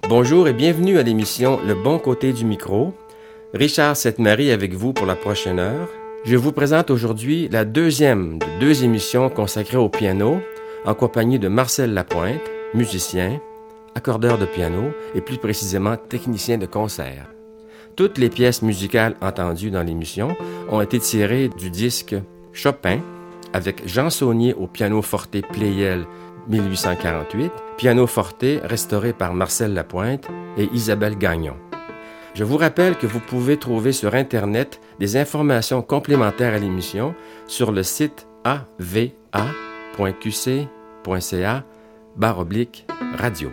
Bonjour et bienvenue à l'émission Le bon côté du micro. Richard Sainte-Marie avec vous pour la prochaine heure. Je vous présente aujourd'hui la deuxième de deux émissions consacrées au piano, en compagnie de Marcel Lapointe, musicien, accordeur de piano et plus précisément technicien de concert. Toutes les pièces musicales entendues dans l'émission ont été tirées du disque Chopin avec Jean Saunier au piano forte Pleyel 1848, piano forte restauré par Marcel Lapointe et Isabelle Gagnon. Je vous rappelle que vous pouvez trouver sur Internet des informations complémentaires à l'émission sur le site ava.qc.ca/radio.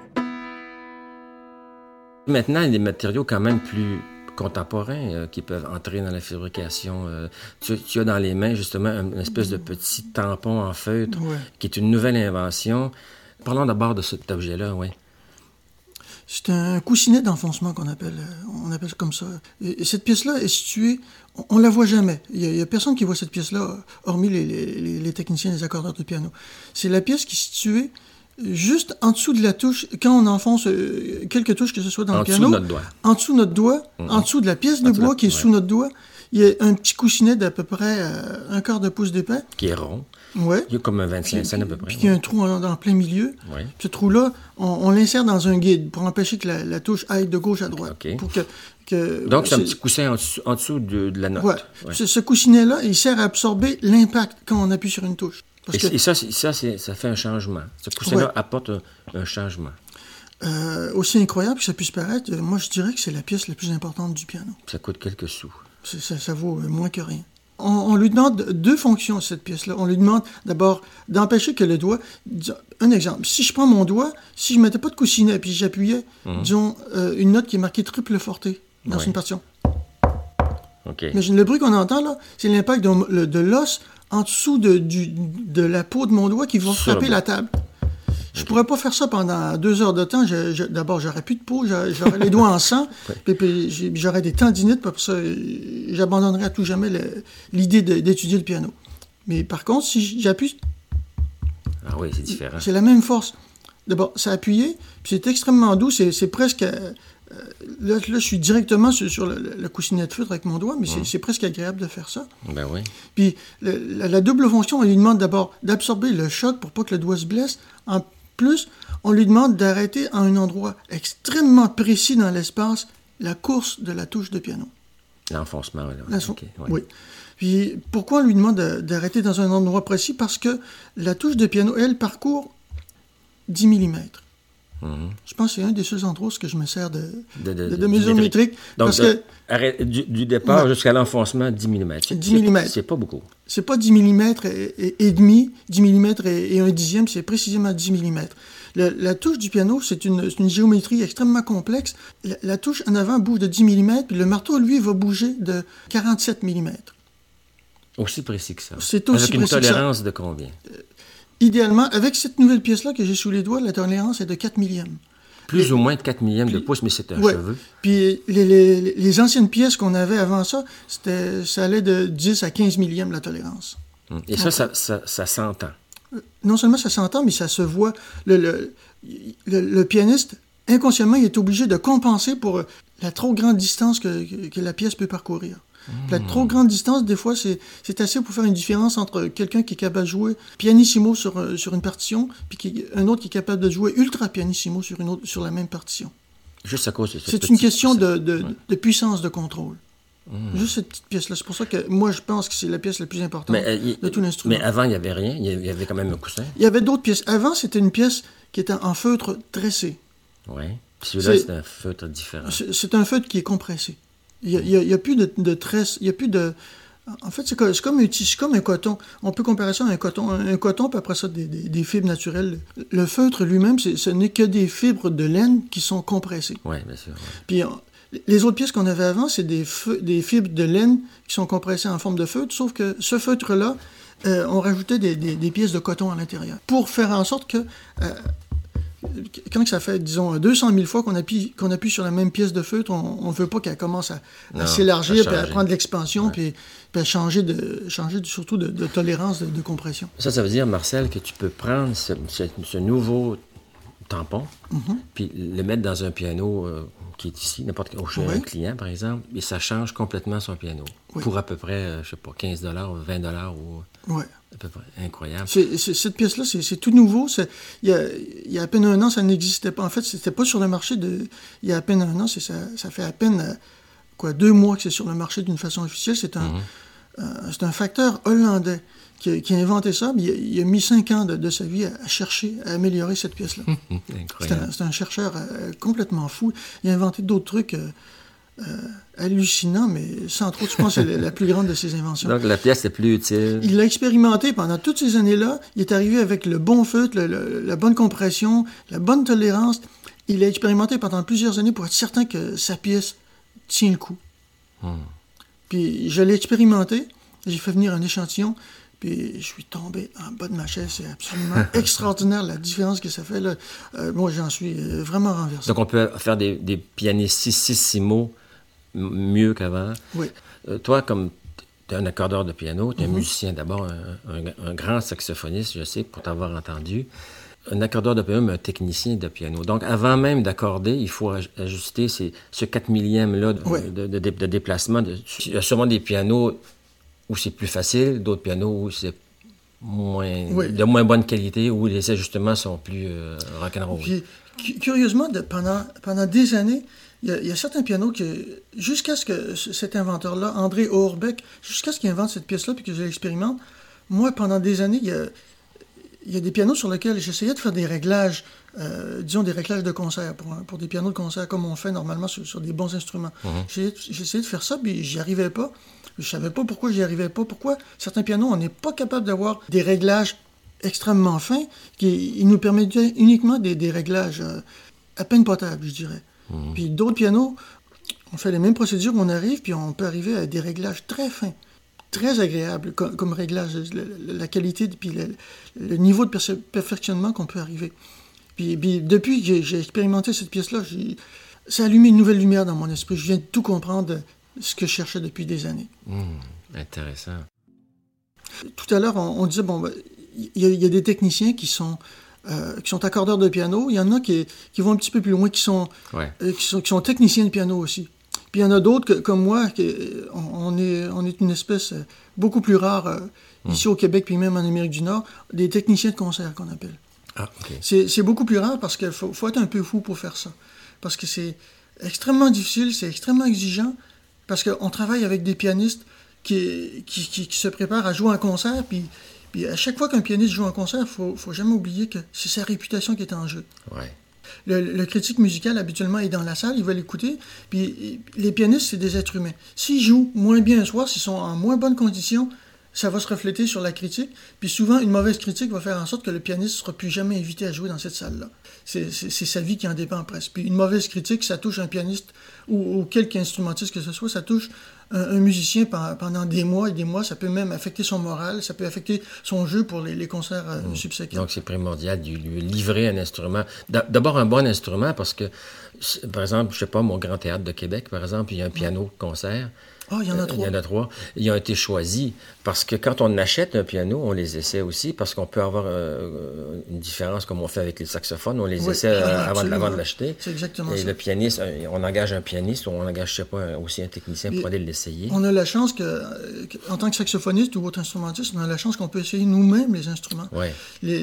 Maintenant, il y a des matériaux quand même plus contemporains qui peuvent entrer dans la fabrication. Tu as dans les mains justement une espèce de petit tampon en feutre qui est une nouvelle invention. Parlons d'abord de cet objet-là, oui. C'est un coussinet d'enfoncement qu'on appelle, on appelle comme ça. Et cette pièce-là est située, on la voit jamais. Il y a personne qui voit cette pièce-là, hormis les techniciens, les accordeurs de piano. C'est la pièce qui est située juste en dessous de la touche, quand on enfonce quelques touches, que ce soit dans le piano, en dessous de notre doigt, en dessous de la pièce de bois qui est sous notre doigt, il y a un petit coussinet d'à peu près un quart de pouce d'épais. Qui est rond. Ouais. Il y a comme un 25 cents à peu près. Puis il y a un trou en plein milieu. Ouais. Ce trou-là, on l'insère dans un guide pour empêcher que la touche aille de gauche à droite. Okay. Pour que donc, c'est un petit coussin en dessous de la note. Ouais. Ce coussinet-là, il sert à absorber l'impact quand on appuie sur une touche. Et ça fait un changement. Ce coussin-là apporte un changement. Aussi incroyable que ça puisse paraître, moi je dirais que c'est la pièce la plus importante du piano. Ça coûte quelques sous. Ça vaut moins que rien. On lui demande deux fonctions à cette pièce-là. On lui demande d'abord d'empêcher que le doigt... Un exemple, si je prends mon doigt, si je ne mettais pas de coussinet puis j'appuyais, disons, une note qui est marquée triple forte dans une partition. Okay. Mais le bruit qu'on entend là, c'est l'impact de l'os en dessous de la peau de mon doigt qui va frapper la table. Je pourrais pas faire ça pendant 2 heures de temps. D'abord, j'aurais plus de peau, j'aurais les doigts en sang, puis j'aurais des tendinites, puis pour ça, j'abandonnerais à tout jamais l'idée d'étudier le piano. Mais par contre, si j'appuie... Ah oui, c'est différent. C'est la même force. D'abord, c'est appuyé, puis c'est extrêmement doux, c'est presque... Là, je suis directement sur le coussinet de feutre avec mon doigt, mais c'est presque agréable de faire ça. Ben oui. Puis la double fonction, on lui demande d'abord d'absorber le choc pour pas que le doigt se blesse. En plus, on lui demande d'arrêter à un endroit extrêmement précis dans l'espace la course de la touche de piano. L'enfoncement, là. Okay, ouais. Oui. Puis pourquoi on lui demande d'arrêter dans un endroit précis? Parce que la touche de piano, elle, parcourt 10 mm. Je pense que c'est un des seuls endroits où je me sers de mesure métrique. Donc, parce que, du départ jusqu'à l'enfoncement, 10 mm. 10 mm. C'est pas beaucoup. C'est pas 10 mm et demi, 10 mm et un dixième, c'est précisément 10 mm. La touche du piano, c'est une géométrie extrêmement complexe. La touche en avant bouge de 10 mm, puis le marteau, lui, va bouger de 47 mm. Aussi précis que ça. C'est aussi avec une tolérance de combien? Idéalement, avec cette nouvelle pièce-là que j'ai sous les doigts, la tolérance est de 4 millièmes. Plus ou moins de 4 millièmes de pouce, mais c'est un cheveu. Puis les anciennes pièces qu'on avait avant ça, ça allait de 10 à 15 millièmes la tolérance. Et ça s'entend. Non seulement ça s'entend, mais ça se voit. Le pianiste, inconsciemment, il est obligé de compenser pour la trop grande distance que la pièce peut parcourir. La trop grande distance, des fois, c'est assez pour faire une différence entre quelqu'un qui est capable de jouer pianissimo sur une partition, puis un autre qui est capable de jouer ultra pianissimo sur la même partition. Juste à cause de c'est une question de puissance de contrôle. Juste cette petite pièce-là. C'est pour ça que moi, je pense que c'est la pièce la plus importante de tout l'instrument. Mais avant, il n'y avait rien. Il y avait quand même un coussin. Il y avait d'autres pièces. Avant, c'était une pièce qui était en feutre tressé. Oui. Celui-là, c'est un feutre différent. C'est un feutre qui est compressé. Il y a plus de tresse, il y a plus de... En fait, c'est comme un coton. On peut comparer ça à un coton. Un coton, puis après ça, des fibres naturelles. Le feutre lui-même, ce n'est que des fibres de laine qui sont compressées. Oui, bien sûr. Ouais. Puis les autres pièces qu'on avait avant, c'est des fibres de laine qui sont compressées en forme de feutre, sauf que ce feutre-là, on rajoutait des pièces de coton à l'intérieur. Pour faire en sorte que... quand ça fait, disons, 200 000 fois qu'on appuie sur la même pièce de feutre, on ne veut pas qu'elle commence à s'élargir, puis à prendre de l'expansion, puis à changer surtout de tolérance de compression. Ça veut dire, Marcel, que tu peux prendre ce nouveau tampon, puis le mettre dans un piano qui est ici, n'importe quel, chez un client, par exemple, et ça change complètement son piano. Oui. Pour à peu près, je sais pas, 15 $, 20 $, ou à peu près. Incroyable. Cette pièce-là, c'est tout nouveau. Il y a à peine un an, ça n'existait pas. En fait, c'était pas sur le marché il y a à peine un an. Ça fait à peine 2 mois que c'est sur le marché d'une façon officielle. C'est un facteur hollandais qui a inventé ça. Il a mis 5 ans de sa vie à chercher, à améliorer cette pièce-là. C'est un chercheur complètement fou. Il a inventé d'autres trucs hallucinants, mais sans trop, je pense, c'est la plus grande de ses inventions. Donc la pièce est plus utile. Il l'a expérimenté pendant toutes ces années-là. Il est arrivé avec le bon feutre, la bonne compression, la bonne tolérance. Il l'a expérimenté pendant plusieurs années pour être certain que sa pièce tient le coup. Puis je l'ai expérimenté. J'ai fait venir un échantillon. Puis je suis tombé en bas de ma chaise. C'est absolument extraordinaire la différence que ça fait. Là. Moi, j'en suis vraiment renversé. Donc on peut faire des pianissimo mieux qu'avant. Oui. Toi, comme tu es un accordeur de piano, tu es un musicien d'abord, un grand saxophoniste, je sais, pour t'avoir entendu. Un accordeur de piano, mais un technicien de piano. Donc avant même d'accorder, il faut ajuster ce 4 millième-là de déplacement. Il y a sûrement des pianos où c'est plus facile, d'autres pianos où c'est de moins bonne qualité, où les ajustements sont plus rock'n'roll. Puis, curieusement, pendant des années, il y a certains pianos que, jusqu'à ce que cet inventeur-là, André Oerbeck, jusqu'à ce qu'il invente cette pièce-là puis que je l'expérimente, moi, pendant des années, il y a des pianos sur lesquels j'essayais de faire des réglages, disons des réglages de concert, pour des pianos de concert comme on fait normalement sur des bons instruments. J'essayais de faire ça, puis j'y arrivais pas. Je savais pas pourquoi j'y arrivais pas. Pourquoi certains pianos, on n'est pas capable d'avoir des réglages extrêmement fins, qui nous permettaient uniquement des réglages à peine potables, je dirais. Puis d'autres pianos, on fait les mêmes procédures, on arrive, puis on peut arriver à des réglages très fins, très agréables comme réglage, la qualité, puis le niveau de perfectionnement qu'on peut arriver. Puis depuis que j'ai expérimenté cette pièce-là, ça a allumé une nouvelle lumière dans mon esprit. Je viens de tout comprendre ce que je cherchais depuis des années. Intéressant. Tout à l'heure, on disait, il y a des techniciens qui sont accordeurs de piano. Il y en a qui vont un petit peu plus loin, qui sont techniciens de piano aussi. Puis il y en a d'autres, comme moi, on est une espèce beaucoup plus rare ici au Québec, puis même en Amérique du Nord, des techniciens de concert qu'on appelle. Ah, OK. C'est beaucoup plus rare parce qu'il faut être un peu fou pour faire ça. Parce que c'est extrêmement difficile, c'est extrêmement exigeant, parce qu'on travaille avec des pianistes qui se préparent à jouer en concert, puis à chaque fois qu'un pianiste joue en concert, il faut jamais oublier que c'est sa réputation qui est en jeu. Ouais. Le critique musical, habituellement, est dans la salle, il va l'écouter, puis les pianistes, c'est des êtres humains. S'ils jouent moins bien un soir, s'ils sont en moins bonne condition, ça va se refléter sur la critique, puis souvent, une mauvaise critique va faire en sorte que le pianiste ne sera plus jamais invité à jouer dans cette salle-là. C'est sa vie qui en dépend presque. Puis une mauvaise critique, ça touche un pianiste ou quelque instrumentiste que ce soit, ça touche un musicien pendant des mois et des mois, ça peut même affecter son moral, ça peut affecter son jeu pour les concerts subséquents. Donc c'est primordial de lui livrer un instrument. D'abord un bon instrument, parce que, par exemple, je sais pas, mon Grand Théâtre de Québec, par exemple, il y a un piano de concert. Ah, il y en a 3. Il y en a 3. Ils ont été choisis parce que quand on achète un piano, on les essaie aussi parce qu'on peut avoir une différence comme on fait avec les saxophones. On les essaie avant de l'acheter. C'est exactement ça. Et le pianiste, on engage un pianiste ou on engage, je sais pas, aussi un technicien pour aller l'essayer. On a la chance en tant que saxophoniste ou autre instrumentiste, on a la chance qu'on peut essayer nous-mêmes les instruments. Ouais.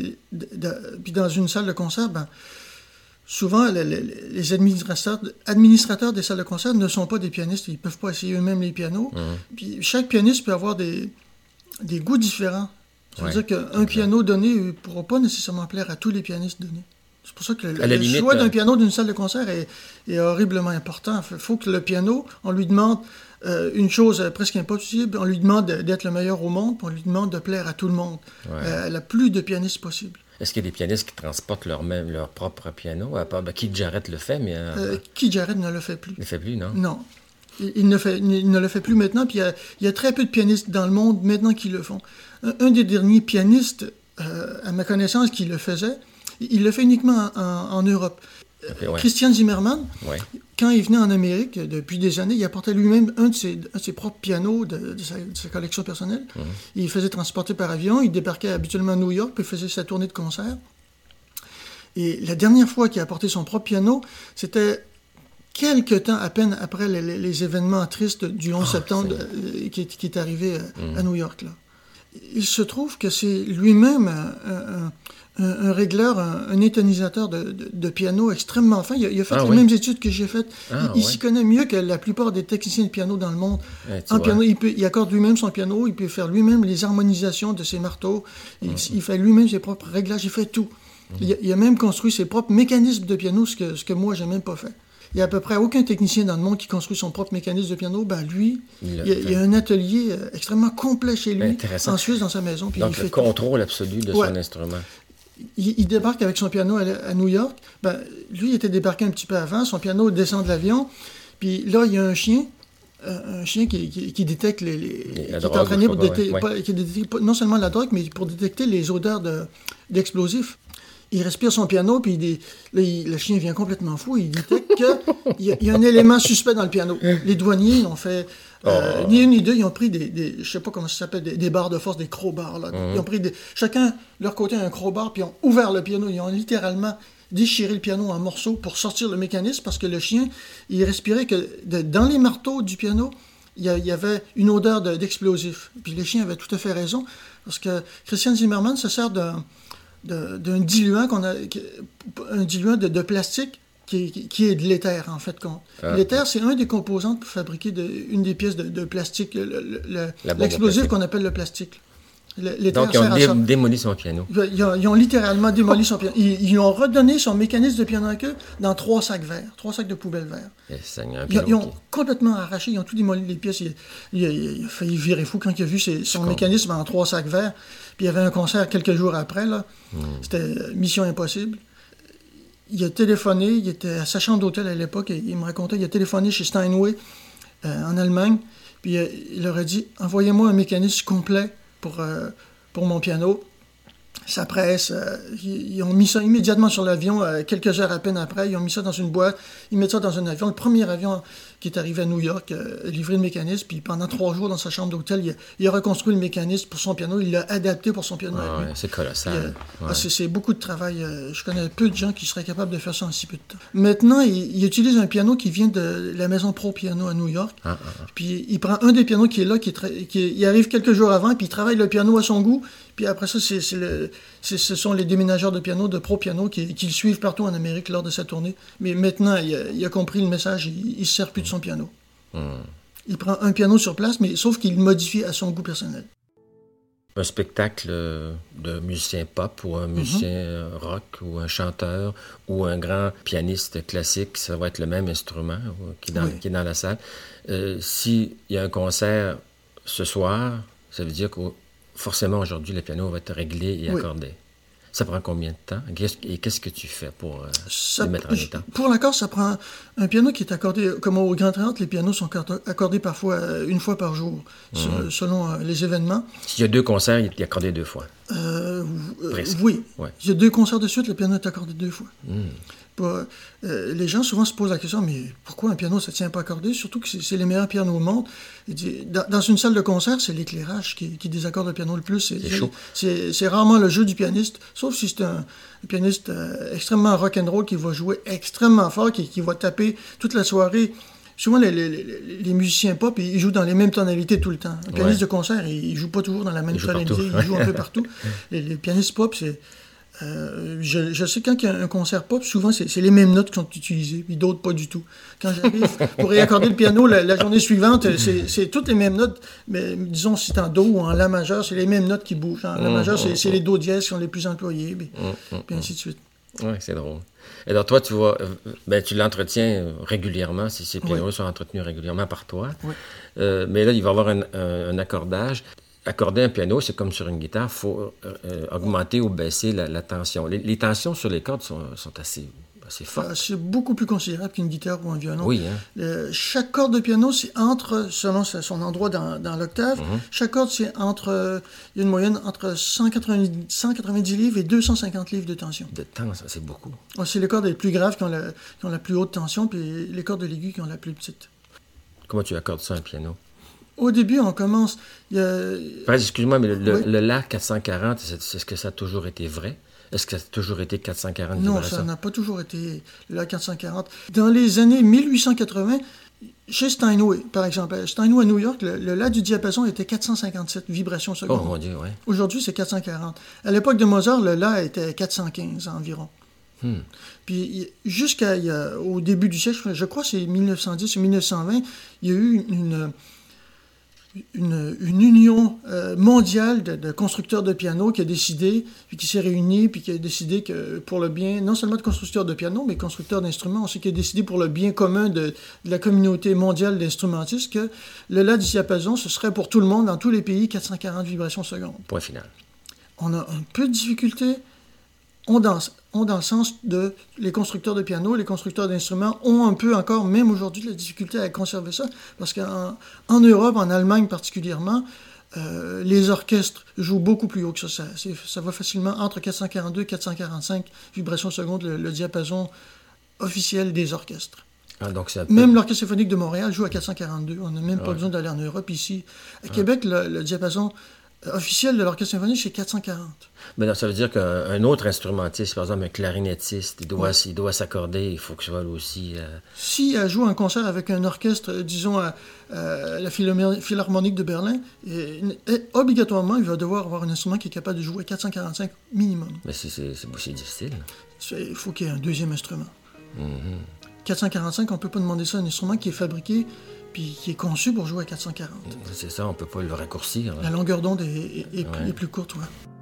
Puis dans une salle de concert, souvent, les administrateurs des salles de concert ne sont pas des pianistes. Ils ne peuvent pas essayer eux-mêmes les pianos. Puis chaque pianiste peut avoir des goûts différents. Ça veut dire qu'un piano donné ne pourra pas nécessairement plaire à tous les pianistes donnés. C'est pour ça que le choix d'un piano d'une salle de concert est horriblement important. Il faut que le piano, on lui demande une chose presque impossible, on lui demande d'être le meilleur au monde, puis on lui demande de plaire à tout le monde, la plus de pianistes possible. Est-ce qu'il y a des pianistes qui transportent leur propre piano? À part, Keith Jarrett le fait, mais... Keith Jarrett ne le fait plus. Il ne le fait plus, non? Non. Il ne le fait plus maintenant, puis il y a très peu de pianistes dans le monde maintenant qui le font. Un des derniers pianistes, à ma connaissance, qui le faisait, il le fait uniquement en Europe. Okay, Christian Zimmermann, quand il venait en Amérique, depuis des années, il apportait lui-même un de ses propres pianos de sa collection personnelle. Il faisait transporter par avion, il débarquait habituellement à New York, puis il faisait sa tournée de concert. Et la dernière fois qu'il a apporté son propre piano, c'était quelque temps à peine après les événements tristes du 11 septembre qui est arrivé à New York. Là. Il se trouve que c'est lui-même un régleur, un intonisateur de piano extrêmement fin. Il a fait les mêmes études que j'ai faites. Il s'y connaît mieux que la plupart des techniciens de piano dans le monde. En piano, il accorde lui-même son piano, il peut faire lui-même les harmonisations de ses marteaux, il fait lui-même ses propres réglages, il fait tout. Il a même construit ses propres mécanismes de piano, ce que moi, j'ai même pas fait. Il n'y a à peu près aucun technicien dans le monde qui construit son propre mécanisme de piano. Ben lui, il a un atelier extrêmement complet chez lui, en Suisse, dans sa maison. Puis donc, il fait le contrôle absolu de son instrument. Il débarque avec son piano à New York. Ben, lui, il était débarqué un petit peu avant. Son piano descend de l'avion. Puis là, il y a un chien qui détecte qui est entraîné pour détecter non seulement la drogue, mais pour détecter les odeurs d'explosifs. Il respire son piano, puis le chien vient complètement fou. Il détecte qu'il y a un élément suspect dans le piano. Les douaniers ont fait... ni une ni deux, ils ont pris je sais pas comment ça s'appelle, des barres de force, des crowbars. Là. Ils ont pris chacun, leur côté, un crowbar, puis ils ont ouvert le piano. Ils ont littéralement déchiré le piano en morceaux pour sortir le mécanisme, parce que le chien, il respirait que dans les marteaux du piano, il y avait une odeur d'explosif. Puis les chiens avaient tout à fait raison, parce que Christian Zimmermann se sert d'un diluant un diluant de plastique qui est de l'éther, en fait. L'éther, c'est un des composants pour fabriquer une des pièces de plastique, l'explosif qu'on appelle le plastique. Donc, ils ont démoli son piano. Ils ont littéralement démoli son piano. Ils ont redonné son mécanisme de piano à queue dans 3 sacs verts, 3 sacs de poubelle verts. Ils ont complètement arraché, ils ont tout démoli les pièces. Il a failli virer fou quand il a vu son mécanisme en 3 sacs verts. Puis il y avait un concert quelques jours après. Là. C'était mission impossible. Il a téléphoné, il était à sa chambre d'hôtel à l'époque, et il me racontait, il a téléphoné chez Steinway en Allemagne, puis il leur a dit « Envoyez-moi un mécanisme complet pour mon piano ». Ça presse, ils ont mis ça immédiatement sur l'avion, quelques heures à peine après, ils ont mis ça dans une boîte, ils mettent ça dans un avion. Le premier avion qui est arrivé à New York, livré le mécanisme, puis pendant 3 jours dans sa chambre d'hôtel, il a reconstruit le mécanisme pour son piano, il l'a adapté pour son piano. C'est colossal. C'est beaucoup de travail. Je connais peu de gens qui seraient capables de faire ça en si peu de temps. Maintenant, il utilise un piano qui vient de la maison Pro Piano à New York, puis il prend un des pianos qui est là, il arrive quelques jours avant, puis il travaille le piano à son goût, puis après ça, ce sont les déménageurs de piano, de Pro Piano, qui le suivent partout en Amérique lors de sa tournée. Mais maintenant, il a compris le message, il ne se sert plus de son piano. Il prend un piano sur place, mais sauf qu'il le modifie à son goût personnel. Un spectacle de musicien pop ou un musicien rock ou un chanteur ou un grand pianiste classique, ça va être le même instrument qui est dans la salle. S'il y a un concert ce soir, ça veut dire que forcément, aujourd'hui, le piano va être réglé et accordé. Ça prend combien de temps? Et qu'est-ce que tu fais pour le mettre en état? Pour l'accord, ça prend un piano qui est accordé, comme au Grand Théâtre, les pianos sont accordés parfois une fois par jour, selon les événements. S'il y a 2 concerts, il est accordé 2 fois. Oui. Ouais. S'il y a 2 concerts de suite, le piano est accordé 2 fois. Les gens souvent se posent la question, mais pourquoi un piano ne se tient pas accordé? Surtout que c'est les meilleurs pianos au monde. Dans une salle de concert, c'est l'éclairage qui désaccorde le piano le plus. C'est rarement le jeu du pianiste, sauf si c'est un pianiste extrêmement rock'n'roll qui va jouer extrêmement fort, qui va taper toute la soirée. Souvent, les musiciens pop, ils jouent dans les mêmes tonalités tout le temps. Un pianiste de concert, il ne joue pas toujours dans la même tonalité, il joue un peu partout. Les pianistes pop, c'est... je sais quand il y a un concert pop, souvent c'est les mêmes notes qui sont utilisées, puis d'autres pas du tout. Quand j'arrive pour réaccorder le piano la journée suivante, c'est toutes les mêmes notes, mais disons si c'est en do ou en la majeur, c'est les mêmes notes qui bougent. En la majeur, c'est les do dièse qui sont les plus employés, puis ainsi de suite. Oui, c'est drôle. Alors toi, tu l'entretiens régulièrement, ces pianos sont entretenus régulièrement par toi, mais là, il va y avoir un accordage. Accorder un piano, c'est comme sur une guitare, il faut augmenter ou baisser la tension. Les tensions sur les cordes sont assez fortes. C'est beaucoup plus considérable qu'une guitare ou un violon. Oui. Chaque corde de piano, c'est selon son endroit dans l'octave, chaque corde, il y a une moyenne entre 190 livres et 250 livres de tension. De tension, c'est beaucoup. C'est les cordes les plus graves qui ont la plus haute tension, puis les cordes de l'aigu qui ont la plus petite. Comment tu accordes ça, un piano? Au début, on commence... Excuse-moi, mais le La 440, est-ce que ça a toujours été vrai? Est-ce que ça a toujours été 440 Non, vibrations? ça n'a pas toujours été la 440. Dans les années 1880, chez Steinway, par exemple, Steinway à New York, le La du diapason était 457 vibrations secondes. Oh mon Dieu, oui. Aujourd'hui, c'est 440. À l'époque de Mozart, le La était 415 environ. Puis jusqu'au début du siècle, je crois que c'est 1910 ou 1920, il y a eu une union mondiale de constructeurs de piano qui a décidé, puis qui s'est réunie, puis qui a décidé que pour le bien, non seulement de constructeurs de piano, mais constructeurs d'instruments aussi, qui a décidé pour le bien commun de la communauté mondiale d'instrumentistes que le La du diapason, ce serait pour tout le monde, dans tous les pays, 440 vibrations secondes. Point final. On a un peu de difficulté. Ont dans le sens de les constructeurs de piano, les constructeurs d'instruments ont un peu encore, même aujourd'hui, de la difficulté à conserver ça, parce qu'en Europe, en Allemagne particulièrement, les orchestres jouent beaucoup plus haut que ça. Ça va facilement entre 442 et 445 vibrations secondes, le diapason officiel des orchestres. Ah, donc Même l'Orchestre symphonique de Montréal joue à 442. On n'a même pas besoin d'aller en Europe ici. À Québec, le diapason officiel de l'Orchestre symphonique, c'est 440. Mais non, ça veut dire qu'un autre instrumentiste, par exemple un clarinettiste, il doit s'accorder, il faut que ce soit aussi... Si elle joue un concert avec un orchestre, disons à la Philharmonique de Berlin, obligatoirement, il va devoir avoir un instrument qui est capable de jouer 445 minimum. Mais c'est difficile. Il faut qu'il y ait un deuxième instrument. 445, on ne peut pas demander ça à un instrument qui est fabriqué puis qui est conçu pour jouer à 440. C'est ça, on ne peut pas le raccourcir. La longueur d'onde est plus courte, ouais.